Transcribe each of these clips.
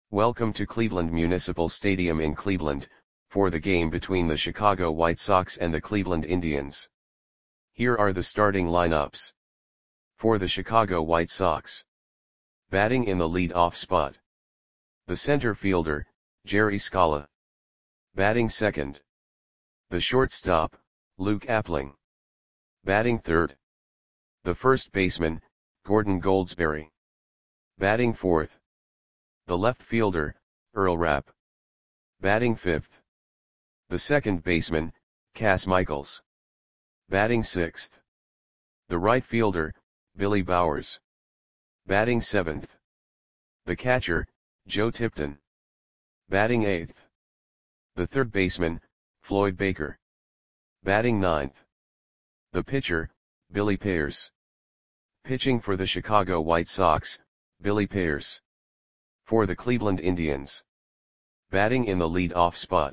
Welcome to Cleveland Municipal Stadium in Cleveland, for the game between the Chicago White Sox and the Cleveland Indians. Here are the starting lineups. For the Chicago White Sox. Batting in the lead-off spot. The center fielder, Jerry Scala. Batting second. The shortstop, Luke Appling. Batting third. The first baseman, Gordon Goldsberry. Batting fourth. The left fielder, Earl Rapp. Batting fifth. The second baseman, Cas Michaels. Batting sixth. The right fielder, Billy Bowers. Batting seventh. The catcher, Joe Tipton. Batting eighth. The third baseman, Floyd Baker. Batting ninth. The pitcher, Billy Pearce. Pitching for the Chicago White Sox, Billy Pearce. For the Cleveland Indians. Batting in the lead-off spot.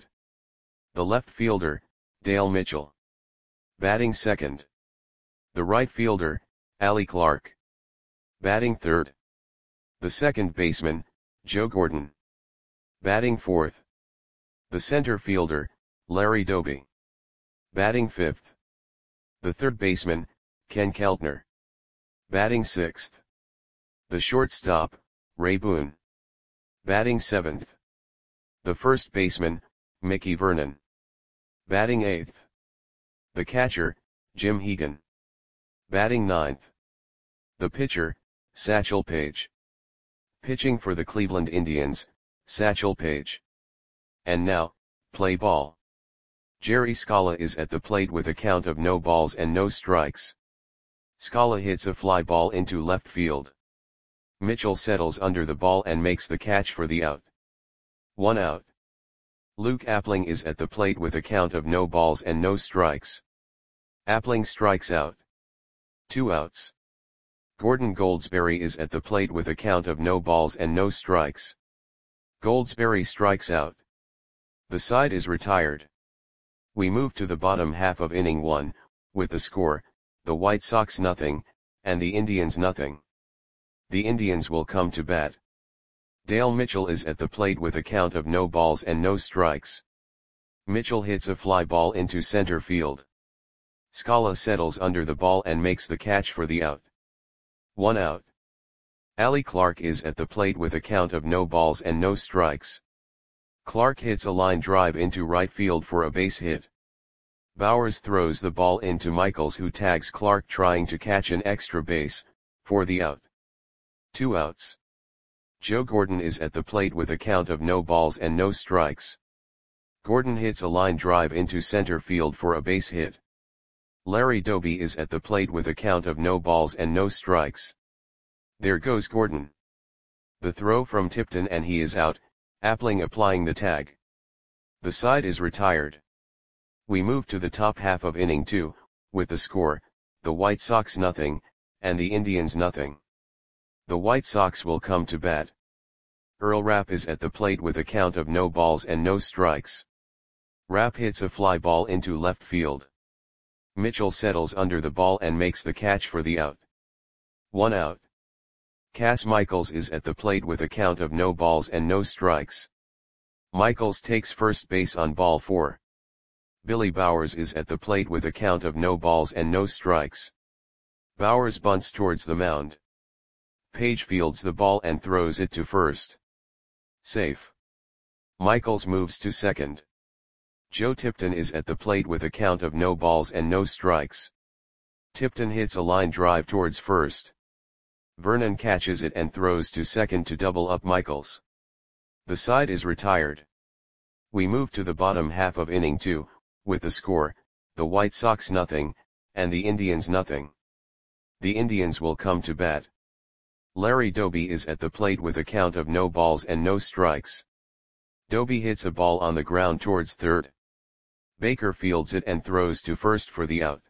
The left fielder, Dale Mitchell. Batting second. The right fielder, Allie Clark. Batting third. The second baseman, Joe Gordon. Batting fourth. The center fielder, Larry Doby. Batting fifth. The third baseman, Ken Keltner. Batting sixth. The shortstop, Ray Boone. Batting seventh. The first baseman, Mickey Vernon. Batting eighth. The catcher, Jim Hegan. Batting ninth. The pitcher, Satchel Paige. Pitching for the Cleveland Indians, Satchel Paige. And now, play ball. Jerry Scala is at the plate with a count of no balls and no strikes. Scala hits a fly ball into left field. Mitchell settles under the ball and makes the catch for the out. 1 out. Luke Appling is at the plate with a count of no balls and no strikes. Appling strikes out. 2 outs. Gordon Goldsberry is at the plate with a count of no balls and no strikes. Goldsberry strikes out. The side is retired. We move to the bottom half of inning 1, with the score, the White Sox 0, and the Indians 0. The Indians will come to bat. Dale Mitchell is at the plate with a count of no balls and no strikes. Mitchell hits a fly ball into center field. Scala settles under the ball and makes the catch for the out. 1 out. Allie Clark is at the plate with a count of no balls and no strikes. Clark hits a line drive into right field for a base hit. Bowers throws the ball into Michaels, who tags Clark trying to catch an extra base, for the out. 2 outs. Joe Gordon is at the plate with a count of no balls and no strikes. Gordon hits a line drive into center field for a base hit. Larry Doby is at the plate with a count of no balls and no strikes. There goes Gordon. The throw from Tipton and he is out, Appling applying the tag. The side is retired. We move to the top half of inning 2, with the score, the White Sox 0, and the Indians 0. The White Sox will come to bat. Earl Rapp is at the plate with a count of no balls and no strikes. Rapp hits a fly ball into left field. Mitchell settles under the ball and makes the catch for the out. 1 out. Cas Michaels is at the plate with a count of no balls and no strikes. Michaels takes first base on ball 4. Billy Bowers is at the plate with a count of no balls and no strikes. Bowers bunts towards the mound. Page fields the ball and throws it to first. Safe. Michaels moves to second. Joe Tipton is at the plate with a count of no balls and no strikes. Tipton hits a line drive towards first. Vernon catches it and throws to second to double up Michaels. The side is retired. We move to the bottom half of inning 2, with the score, the White Sox 0, and the Indians 0. The Indians will come to bat. Larry Doby is at the plate with a count of no balls and no strikes. Doby hits a ball on the ground towards third. Baker fields it and throws to first for the out.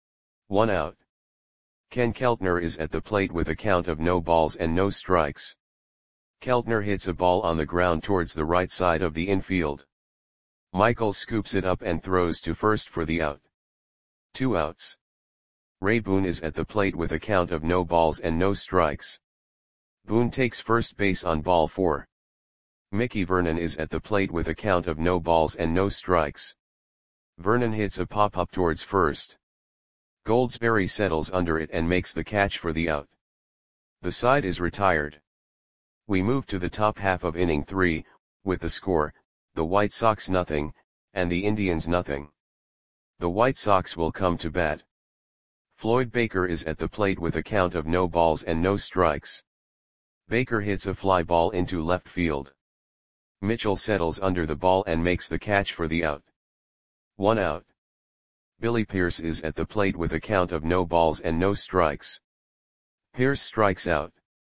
1 out. Ken Keltner is at the plate with a count of no balls and no strikes. Keltner hits a ball on the ground towards the right side of the infield. Michaels scoops it up and throws to first for the out. 2 outs. Ray Boone is at the plate with a count of no balls and no strikes. Boone takes first base on ball 4. Mickey Vernon is at the plate with a count of no balls and no strikes. Vernon hits a pop-up towards first. Goldsberry settles under it and makes the catch for the out. The side is retired. We move to the top half of inning 3, with the score, the White Sox nothing, and the Indians nothing. The White Sox will come to bat. Floyd Baker is at the plate with a count of no balls and no strikes. Baker hits a fly ball into left field. Mitchell settles under the ball and makes the catch for the out. 1 out. Billy Pierce is at the plate with a count of no balls and no strikes. Pierce strikes out.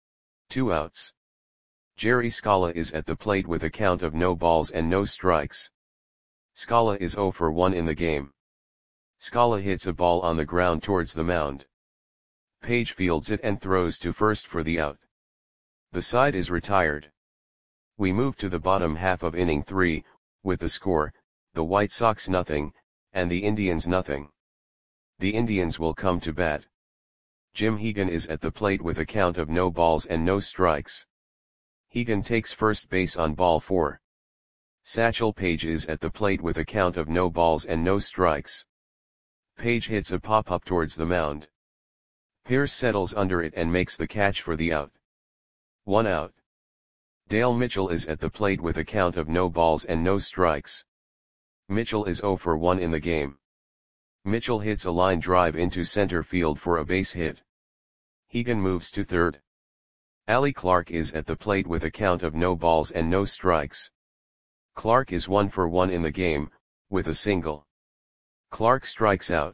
2 outs. Jerry Scala is at the plate with a count of no balls and no strikes. Scala is 0 for 1 in the game. Scala hits a ball on the ground towards the mound. Page fields it and throws to first for the out. The side is retired. We move to the bottom half of inning 3, with the score, the White Sox nothing, and the Indians nothing. The Indians will come to bat. Jim Hegan is at the plate with a count of no balls and no strikes. Hegan takes first base on ball 4. Satchel Paige is at the plate with a count of no balls and no strikes. Paige hits a pop-up towards the mound. Pierce settles under it and makes the catch for the out. 1 out. Dale Mitchell is at the plate with a count of no balls and no strikes. Mitchell is 0 for 1 in the game. Mitchell hits a line drive into center field for a base hit. Hegan moves to third. Allie Clark is at the plate with a count of no balls and no strikes. Clark is 1 for 1 in the game, with a single. Clark strikes out.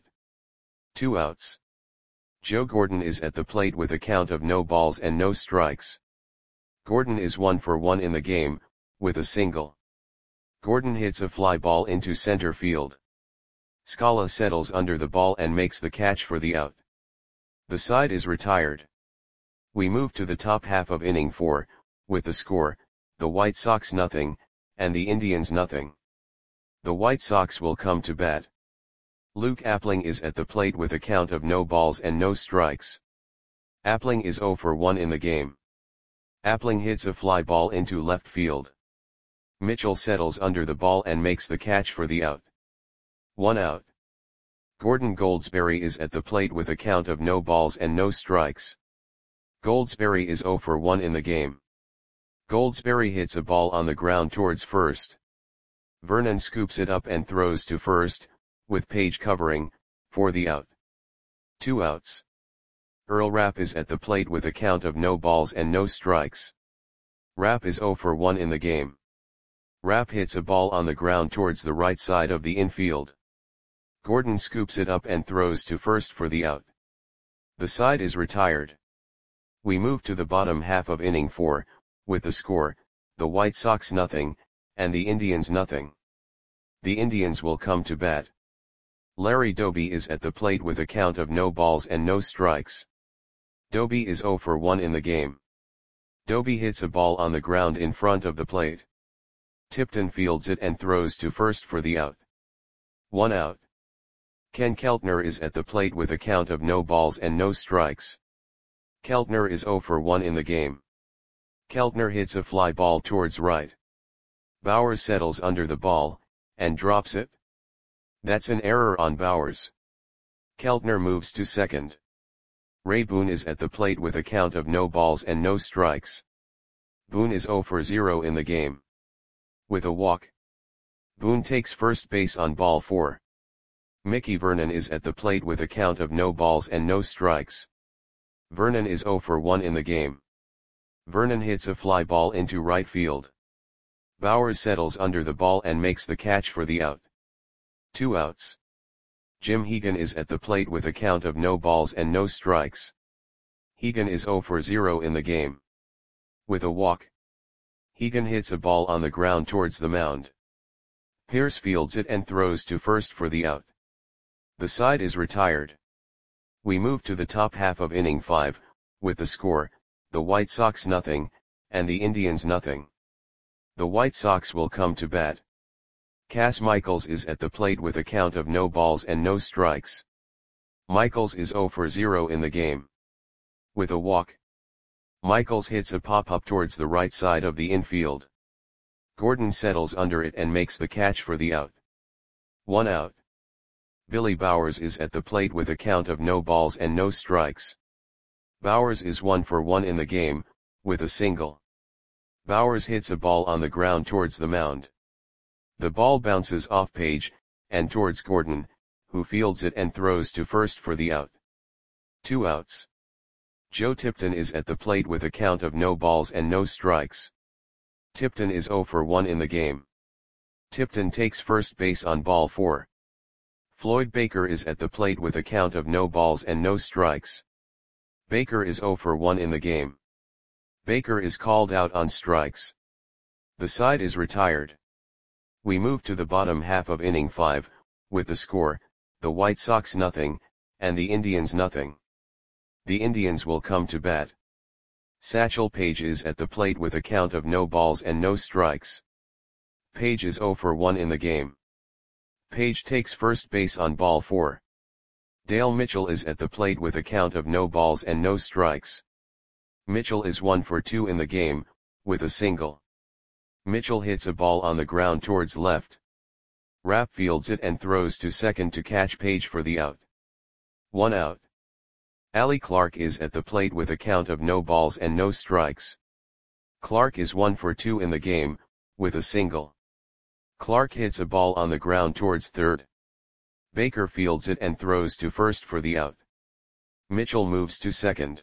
2 outs. Joe Gordon is at the plate with a count of no balls and no strikes. Gordon is 1 for 1 in the game, with a single. Gordon hits a fly ball into center field. Scala settles under the ball and makes the catch for the out. The side is retired. We move to the top half of inning 4, with the score, the White Sox nothing, and the Indians nothing. The White Sox will come to bat. Luke Appling is at the plate with a count of no balls and no strikes. Appling is 0 for 1 in the game. Appling hits a fly ball into left field. Mitchell settles under the ball and makes the catch for the out. 1 out. Gordon Goldsberry is at the plate with a count of no balls and no strikes. Goldsberry is 0 for 1 in the game. Goldsberry hits a ball on the ground towards first. Vernon scoops it up and throws to first, with Page covering, for the out. 2 outs. Earl Rapp is at the plate with a count of no balls and no strikes. Rapp is 0 for 1 in the game. Rapp hits a ball on the ground towards the right side of the infield. Gordon scoops it up and throws to first for the out. The side is retired. We move to the bottom half of inning 4, with the score, the White Sox nothing, and the Indians nothing. The Indians will come to bat. Larry Doby is at the plate with a count of no balls and no strikes. Doby is 0 for 1 in the game. Doby hits a ball on the ground in front of the plate. Tipton fields it and throws to first for the out. 1 out. Ken Keltner is at the plate with a count of no balls and no strikes. Keltner is 0 for 1 in the game. Keltner hits a fly ball towards right. Bowers settles under the ball, and drops it. That's an error on Bowers. Keltner moves to second. Ray Boone is at the plate with a count of no balls and no strikes. Boone is 0 for 0 in the game. With a walk. Boone takes first base on ball 4. Mickey Vernon is at the plate with a count of no balls and no strikes. Vernon is 0 for 1 in the game. Vernon hits a fly ball into right field. Bowers settles under the ball and makes the catch for the out. 2 outs. Jim Hegan is at the plate with a count of no balls and no strikes. Hegan is 0 for 0 in the game. With a walk. Hegan hits a ball on the ground towards the mound. Pierce fields it and throws to first for the out. The side is retired. We move to the top half of inning 5, with the score, the White Sox nothing, and the Indians nothing. The White Sox will come to bat. Cass Michaels is at the plate with a count of no balls and no strikes. Michaels is 0 for 0 in the game. With a walk. Michaels hits a pop-up towards the right side of the infield. Gordon settles under it and makes the catch for the out. 1 out. Billy Bowers is at the plate with a count of no balls and no strikes. Bowers is 1 for 1 in the game, with a single. Bowers hits a ball on the ground towards the mound. The ball bounces off Page, and towards Gordon, who fields it and throws to first for the out. 2 outs. Joe Tipton is at the plate with a count of no balls and no strikes. Tipton is 0 for 1 in the game. Tipton takes first base on ball 4. Floyd Baker is at the plate with a count of no balls and no strikes. Baker is 0 for 1 in the game. Baker is called out on strikes. The side is retired. We move to the bottom half of inning 5, with the score, the White Sox 0, and the Indians 0. The Indians will come to bat. Satchel Paige is at the plate with a count of no balls and no strikes. Paige is 0 for 1 in the game. Paige takes first base on ball 4. Dale Mitchell is at the plate with a count of no balls and no strikes. Mitchell is 1 for 2 in the game, with a single. Mitchell hits a ball on the ground towards left. Rapp fields it and throws to second to catch Paige for the out. 1 out. Allie Clark is at the plate with a count of no balls and no strikes. Clark is 1 for 2 in the game, with a single. Clark hits a ball on the ground towards third. Baker fields it and throws to first for the out. Mitchell moves to second.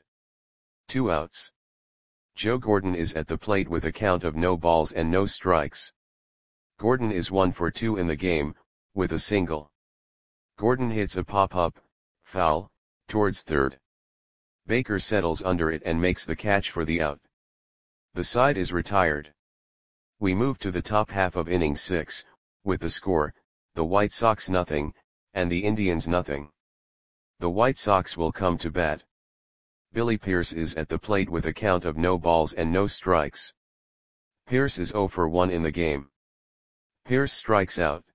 2 outs. Joe Gordon is at the plate with a count of no balls and no strikes. Gordon is 1 for 2 in the game, with a single. Gordon hits a pop-up, foul, towards third. Baker settles under it and makes the catch for the out. The side is retired. We move to the top half of inning 6, with the score, the White Sox 0, and the Indians 0. The White Sox will come to bat. Billy Pierce is at the plate with a count of no balls and no strikes. Pierce is 0 for 1 in the game. Pierce strikes out.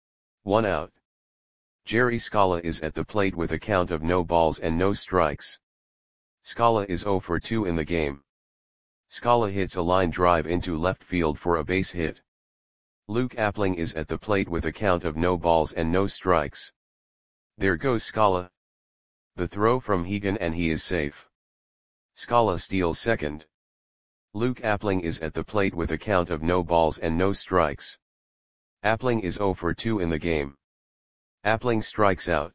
1 out. Jerry Scala is at the plate with a count of no balls and no strikes. Scala is 0 for 2 in the game. Scala hits a line drive into left field for a base hit. Luke Appling is at the plate with a count of no balls and no strikes. There goes Scala. The throw from Hegan and he is safe. Scala steals second. Luke Appling is at the plate with a count of no balls and no strikes. Appling is 0 for 2 in the game. Appling strikes out.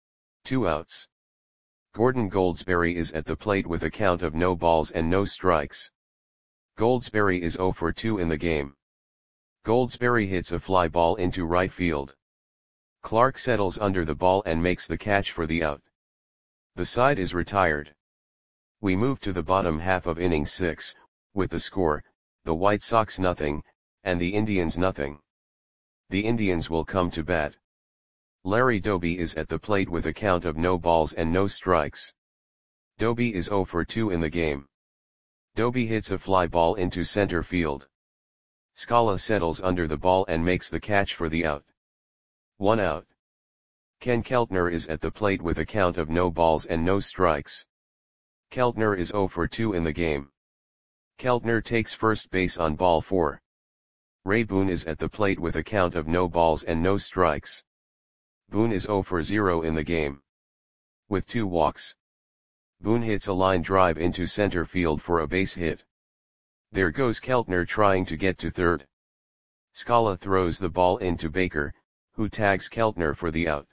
2 outs. Gordon Goldsberry is at the plate with a count of no balls and no strikes. Goldsberry is 0 for 2 in the game. Goldsberry hits a fly ball into right field. Clark settles under the ball and makes the catch for the out. The side is retired. We move to the bottom half of inning 6, with the score, the White Sox 0, and the Indians 0. The Indians will come to bat. Larry Doby is at the plate with a count of no balls and no strikes. Doby is 0 for 2 in the game. Doby hits a fly ball into center field. Scala settles under the ball and makes the catch for the out. 1 out. Ken Keltner is at the plate with a count of no balls and no strikes. Keltner is 0 for 2 in the game. Keltner takes first base on ball 4. Ray Boone is at the plate with a count of no balls and no strikes. Boone is 0 for 0 in the game. With 2 walks. Boone hits a line drive into center field for a base hit. There goes Keltner trying to get to third. Scala throws the ball into Baker, who tags Keltner for the out.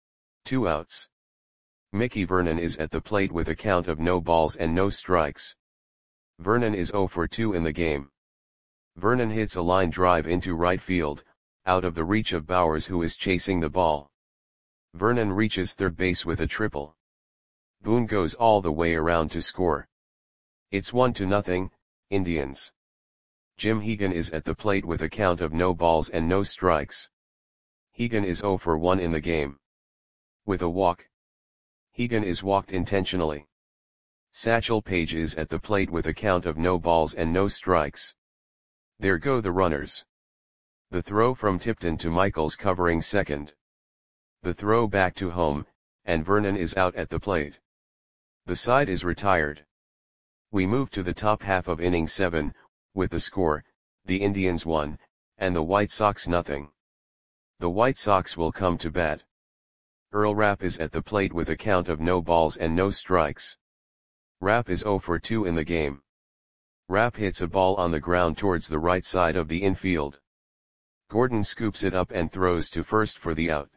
2 outs. Mickey Vernon is at the plate with a count of no balls and no strikes. Vernon is 0 for 2 in the game. Vernon hits a line drive into right field, out of the reach of Bowers who is chasing the ball. Vernon reaches third base with a triple. Boone goes all the way around to score. It's 1-0, Indians. Jim Hegan is at the plate with a count of no balls and no strikes. Hegan is 0 for 1 in the game. With a walk. Hegan is walked intentionally. Satchel Paige is at the plate with a count of no balls and no strikes. There go the runners. The throw from Tipton to Michaels covering second. The throw back to home, and Vernon is out at the plate. The side is retired. We move to the top half of inning 7, with the score, the Indians 1, and the White Sox nothing. The White Sox will come to bat. Earl Rapp is at the plate with a count of no balls and no strikes. Rapp is 0 for 2 in the game. Rapp hits a ball on the ground towards the right side of the infield. Gordon scoops it up and throws to first for the out.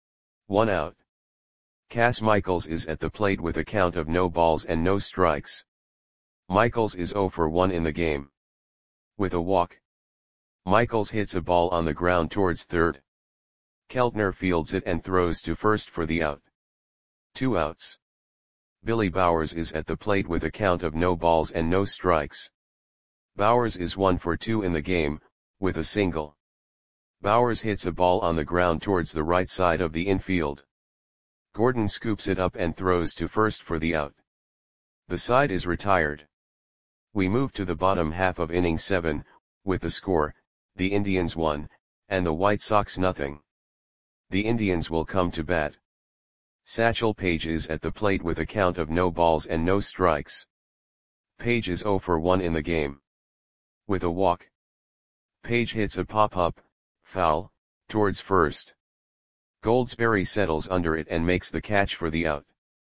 1 out. Cas Michaels is at the plate with a count of no balls and no strikes. Michaels is 0 for 1 in the game. With a walk, Michaels hits a ball on the ground towards third. Keltner fields it and throws to first for the out. 2 outs. Billy Bowers is at the plate with a count of no balls and no strikes. Bowers is 1 for 2 in the game, with a single. Bowers hits a ball on the ground towards the right side of the infield. Gordon scoops it up and throws to first for the out. The side is retired. We move to the bottom half of inning 7, with the score, the Indians 1, and the White Sox nothing. The Indians will come to bat. Satchel Paige is at the plate with a count of no balls and no strikes. Paige is 0 for 1 in the game. With a walk, Paige hits a pop-up, foul, towards first. Goldsberry settles under it and makes the catch for the out.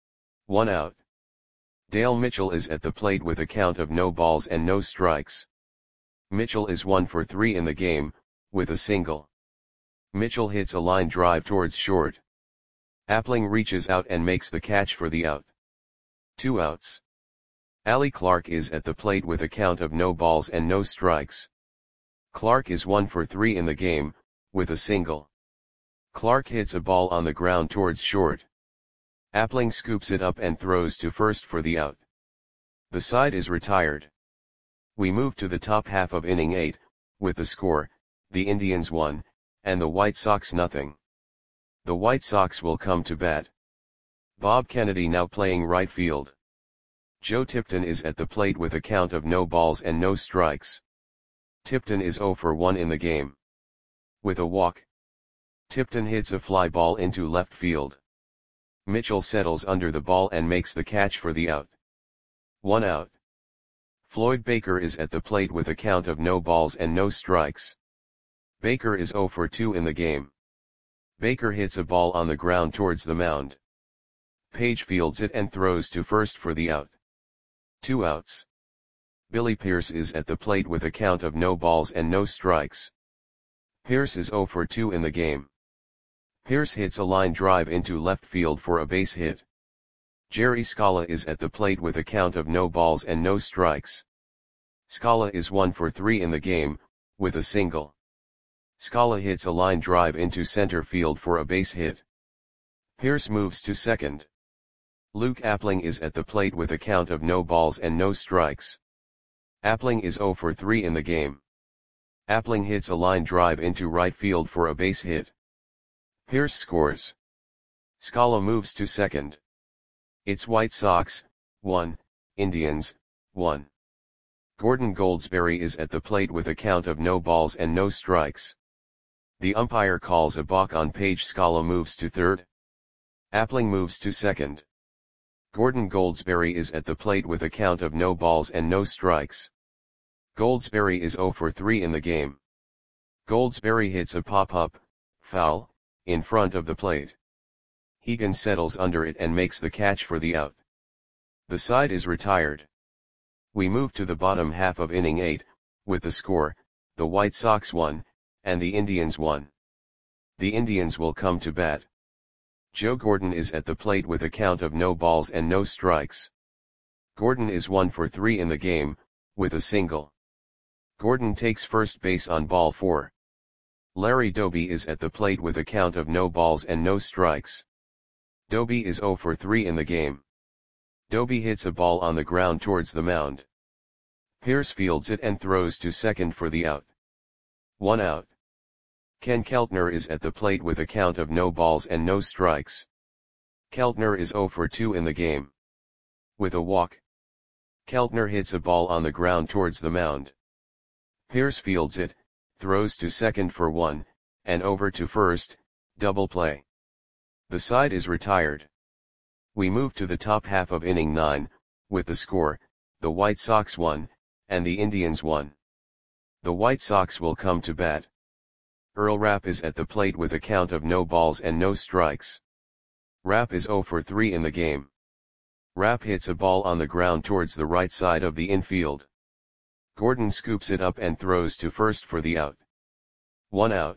1 out. Dale Mitchell is at the plate with a count of no balls and no strikes. Mitchell is 1 for 3 in the game, with a single. Mitchell hits a line drive towards short. Appling reaches out and makes the catch for the out. 2 outs. Allie Clark is at the plate with a count of no balls and no strikes. Clark is 1 for 3 in the game, with a single. Clark hits a ball on the ground towards short. Appling scoops it up and throws to first for the out. The side is retired. We move to the top half of inning 8, with the score, the Indians 1, and the White Sox nothing. The White Sox will come to bat. Bob Kennedy now playing right field. Joe Tipton is at the plate with a count of no balls and no strikes. Tipton is 0 for 1 in the game. With a walk, Tipton hits a fly ball into left field. Mitchell settles under the ball and makes the catch for the out. 1 out. Floyd Baker is at the plate with a count of no balls and no strikes. Baker is 0 for 2 in the game. Baker hits a ball on the ground towards the mound. Page fields it and throws to first for the out. 2 outs. Billy Pierce is at the plate with a count of no balls and no strikes. Pierce is 0 for 2 in the game. Pierce hits a line drive into left field for a base hit. Jerry Scala is at the plate with a count of no balls and no strikes. Scala is 1 for 3 in the game, with a single. Scala hits a line drive into center field for a base hit. Pierce moves to second. Luke Appling is at the plate with a count of no balls and no strikes. Appling is 0 for 3 in the game. Appling hits a line drive into right field for a base hit. Pierce scores. Scala moves to second. It's White Sox, 1, Indians, 1. Gordon Goldsberry is at the plate with a count of no balls and no strikes. The umpire calls a balk on Page. Scala moves to third. Appling moves to second. Gordon Goldsberry is at the plate with a count of no balls and no strikes. Goldsberry is 0 for 3 in the game. Goldsberry hits a pop-up, foul, in front of the plate. Hegan settles under it and makes the catch for the out. The side is retired. We move to the bottom half of inning 8, with the score, the White Sox 1, and the Indians 1. The Indians will come to bat. Joe Gordon is at the plate with a count of no balls and no strikes. Gordon is 1 for 3 in the game, with a single. Gordon takes first base on ball 4. Larry Doby is at the plate with a count of no balls and no strikes. Doby is 0 for 3 in the game. Doby hits a ball on the ground towards the mound. Pierce fields it and throws to second for the out. 1 out. Ken Keltner is at the plate with a count of no balls and no strikes. Keltner is 0 for 2 in the game. With a walk, Keltner hits a ball on the ground towards the mound. Pierce fields it, throws to second for 1, and over to first, double play. The side is retired. We move to the top half of inning 9, with the score, the White Sox 1, and the Indians 1. The White Sox will come to bat. Earl Rapp is at the plate with a count of no balls and no strikes. Rapp is 0 for 3 in the game. Rapp hits a ball on the ground towards the right side of the infield. Gordon scoops it up and throws to first for the out. 1 out.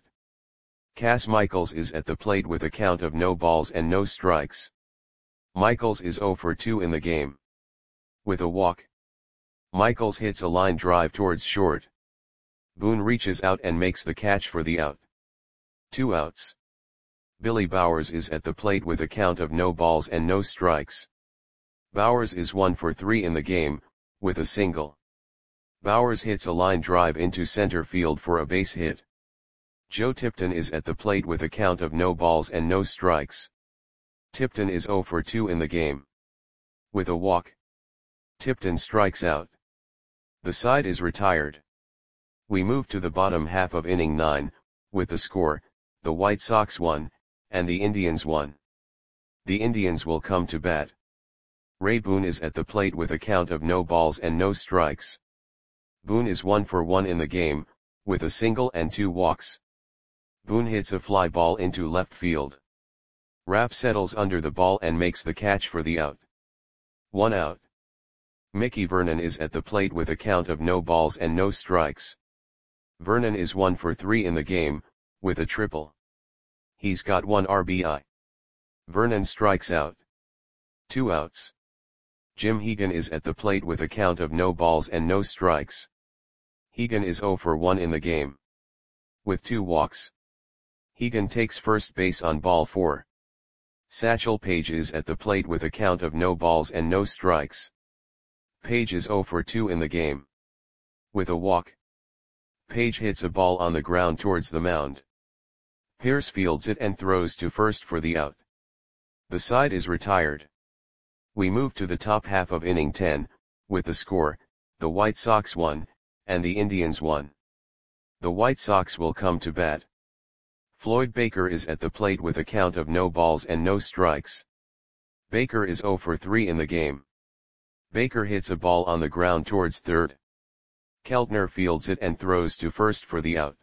Cas Michaels is at the plate with a count of no balls and no strikes. Michaels is 0 for 2 in the game. With a walk. Michaels hits a line drive towards short. Boone reaches out and makes the catch for the out. 2 outs. Billy Bowers is at the plate with a count of no balls and no strikes. Bowers is 1 for 3 in the game, with a single. Bowers hits a line drive into center field for a base hit. Joe Tipton is at the plate with a count of no balls and no strikes. Tipton is 0 for 2 in the game. With a walk. Tipton strikes out. The side is retired. We move to the bottom half of inning 9, with the score, the White Sox 1, and the Indians 1. The Indians will come to bat. Ray Boone is at the plate with a count of no balls and no strikes. Boone is 1 for 1 in the game, with a single and 2 walks. Boone hits a fly ball into left field. Rapp settles under the ball and makes the catch for the out. 1 out. Mickey Vernon is at the plate with a count of no balls and no strikes. Vernon is 1 for 3 in the game, with a triple. He's got 1 RBI. Vernon strikes out. 2 outs. Jim Hegan is at the plate with a count of no balls and no strikes. Hegan is 0 for 1 in the game. With 2 walks. Hegan takes first base on ball 4. Satchel Paige is at the plate with a count of no balls and no strikes. Paige is 0 for 2 in the game. With a walk. Paige hits a ball on the ground towards the mound. Pierce fields it and throws to first for the out. The side is retired. We move to the top half of inning 10, with the score, the White Sox 1, and the Indians 1. The White Sox will come to bat. Floyd Baker is at the plate with a count of no balls and no strikes. Baker is 0 for 3 in the game. Baker hits a ball on the ground towards third. Keltner fields it and throws to first for the out.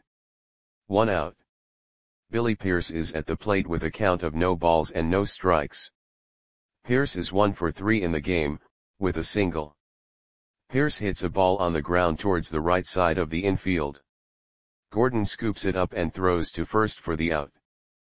1 out. Billy Pierce is at the plate with a count of no balls and no strikes. Pierce is 1 for 3 in the game, with a single. Pierce hits a ball on the ground towards the right side of the infield. Gordon scoops it up and throws to first for the out.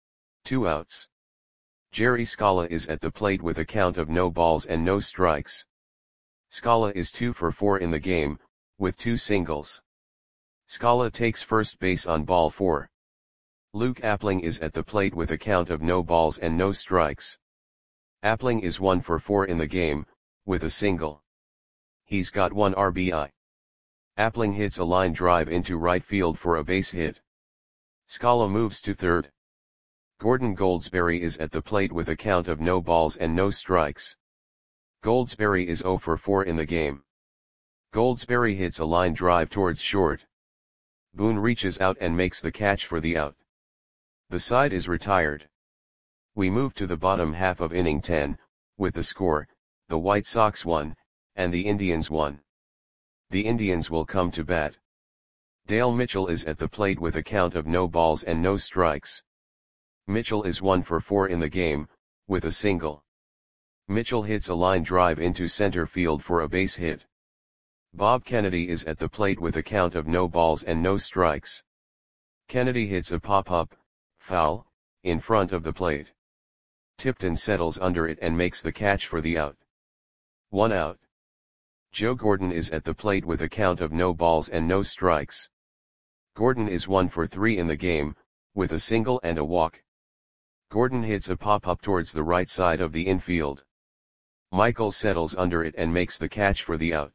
2 outs. Jerry Scala is at the plate with a count of no balls and no strikes. Scala is 2 for 4 in the game, with 2 singles. Scala takes first base on ball 4. Luke Appling is at the plate with a count of no balls and no strikes. Appling is 1 for 4 in the game, with a single. He's got 1 RBI. Appling hits a line drive into right field for a base hit. Scala moves to third. Gordon Goldsberry is at the plate with a count of no balls and no strikes. Goldsberry is 0 for 4 in the game. Goldsberry hits a line drive towards short. Boone reaches out and makes the catch for the out. The side is retired. We move to the bottom half of inning 10, with the score, the White Sox 1, and the Indians 1. The Indians will come to bat. Dale Mitchell is at the plate with a count of no balls and no strikes. Mitchell is 1 for 4 in the game, with a single. Mitchell hits a line drive into center field for a base hit. Bob Kennedy is at the plate with a count of no balls and no strikes. Kennedy hits a pop-up, foul, in front of the plate. Tipton settles under it and makes the catch for the out. 1 out. Joe Gordon is at the plate with a count of no balls and no strikes. Gordon is 1 for 3 in the game, with a single and a walk. Gordon hits a pop-up towards the right side of the infield. Michael settles under it and makes the catch for the out.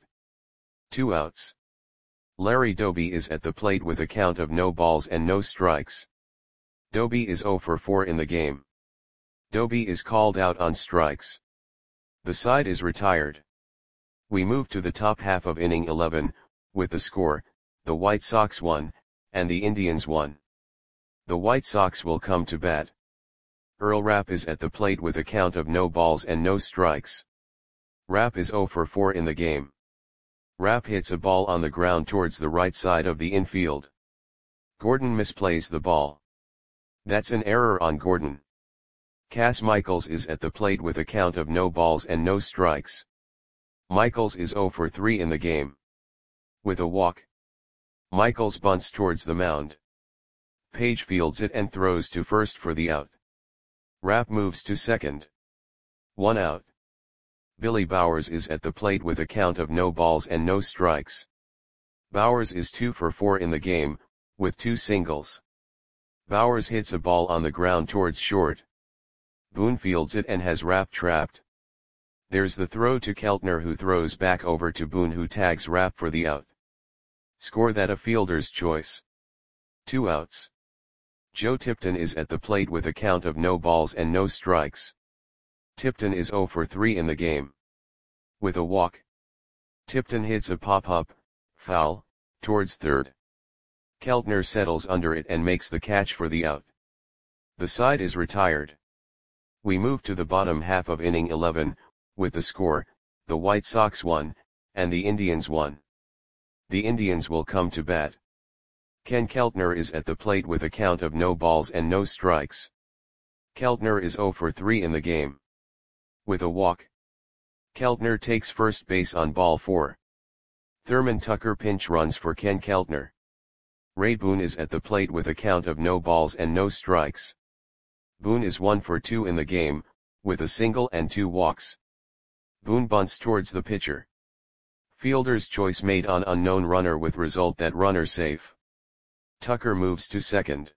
2 outs. Larry Doby is at the plate with a count of no balls and no strikes. Doby is 0 for 4 in the game. Doby is called out on strikes. The side is retired. We move to the top half of inning 11, with the score, the White Sox 1, and the Indians 1. The White Sox will come to bat. Earl Rapp is at the plate with a count of no balls and no strikes. Rapp is 0 for 4 in the game. Rapp hits a ball on the ground towards the right side of the infield. Gordon misplays the ball. That's an error on Gordon. Cas Michaels is at the plate with a count of no balls and no strikes. Michaels is 0 for 3 in the game. With a walk. Michaels bunts towards the mound. Page fields it and throws to first for the out. Rapp moves to second. 1 out. Billy Bowers is at the plate with a count of no balls and no strikes. Bowers is 2 for 4 in the game, with 2 singles. Bowers hits a ball on the ground towards short. Boone fields it and has Rapp trapped. There's the throw to Keltner, who throws back over to Boone, who tags Rapp for the out. Score that a fielder's choice. 2 outs. Joe Tipton is at the plate with a count of no balls and no strikes. Tipton is 0 for 3 in the game. With a walk. Tipton hits a pop-up, foul, towards third. Keltner settles under it and makes the catch for the out. The side is retired. We move to the bottom half of inning 11, with the score, the White Sox won, and the Indians won. The Indians will come to bat. Ken Keltner is at the plate with a count of no balls and no strikes. Keltner is 0 for 3 in the game. With a walk. Keltner takes first base on ball 4. Thurman Tucker pinch runs for Ken Keltner. Ray Boone is at the plate with a count of no balls and no strikes. Boone is 1 for 2 in the game, with a single and 2 walks. Boone bunts towards the pitcher. Fielder's choice made on unknown runner, with result that runner safe. Tucker moves to second.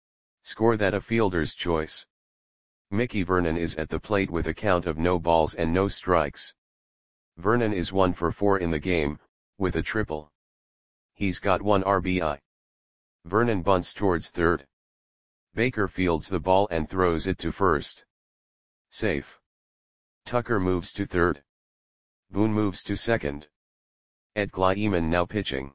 Score that a fielder's choice. Mickey Vernon is at the plate with a count of no balls and no strikes. Vernon is 1 for 4 in the game, with a triple. He's got 1 RBI. Vernon bunts towards third. Baker fields the ball and throws it to first. Safe. Tucker moves to third. Boone moves to second. Ed Kleiman now pitching.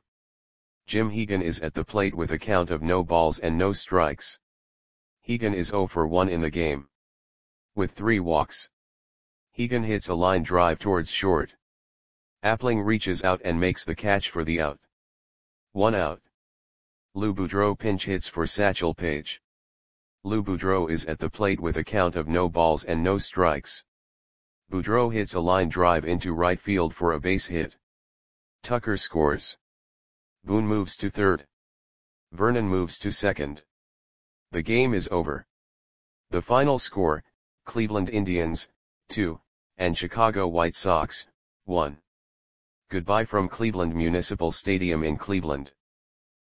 Jim Hegan is at the plate with a count of no balls and no strikes. Hegan is 0 for 1 in the game. With 3 walks. Hegan hits a line drive towards short. Appling reaches out and makes the catch for the out. 1 out. Lou Boudreau pinch hits for Satchel Paige. Lou Boudreau is at the plate with a count of no balls and no strikes. Boudreau hits a line drive into right field for a base hit. Tucker scores. Boone moves to third. Vernon moves to second. The game is over. The final score, Cleveland Indians, 2, and Chicago White Sox, 1. Goodbye from Cleveland Municipal Stadium in Cleveland.